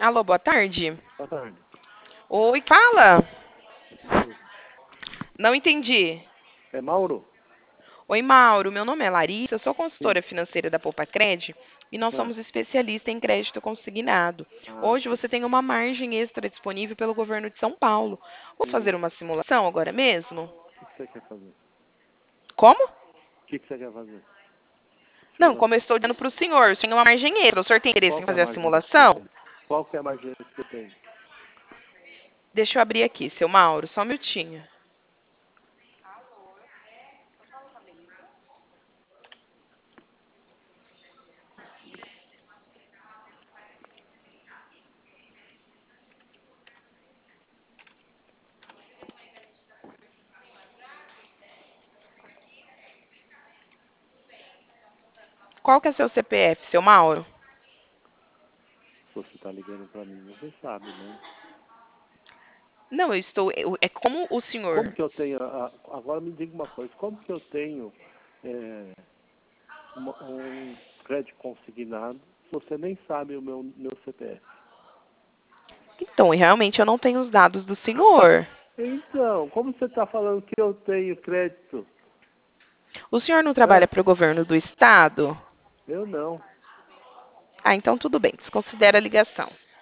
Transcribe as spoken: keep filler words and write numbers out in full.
Alô, boa tarde. Boa tarde. Oi, fala. Mauro. Não entendi. É Mauro? Oi, Mauro. Meu nome é Larissa, eu sou Sim. consultora financeira da Poupa Cred e nós Ah, somos especialistas em crédito consignado. ah, Hoje sim. você tem uma margem extra disponível pelo governo de São Paulo. Vou Hum, fazer uma simulação agora mesmo? o que que você quer fazer? O Como? que que você quer fazer? Não, como eu Simulação. estou dizendo para o senhor, o senhor tem uma margem extra. O senhor tem interesse Qual em que é a fazer a margem que você simulação? tem? Qual que é a margem que você tem? Deixa eu abrir aqui, seu Mauro, só um minutinho. Qual que é seu C P F, seu Mauro? Se você está ligando para mim, você sabe, né? Não, eu estou. eu- É como o Como senhor. que eu tenho... a- agora me diga uma coisa. Como que eu tenho é, uma- um crédito consignado se você nem sabe o meu, meu C P F? Então, realmente eu não tenho os dados do senhor. Então, como você está falando que eu tenho crédito? O senhor não Hã? trabalha para o governo do estado? Eu não. Ah, então tudo bem, desconsidera a ligação.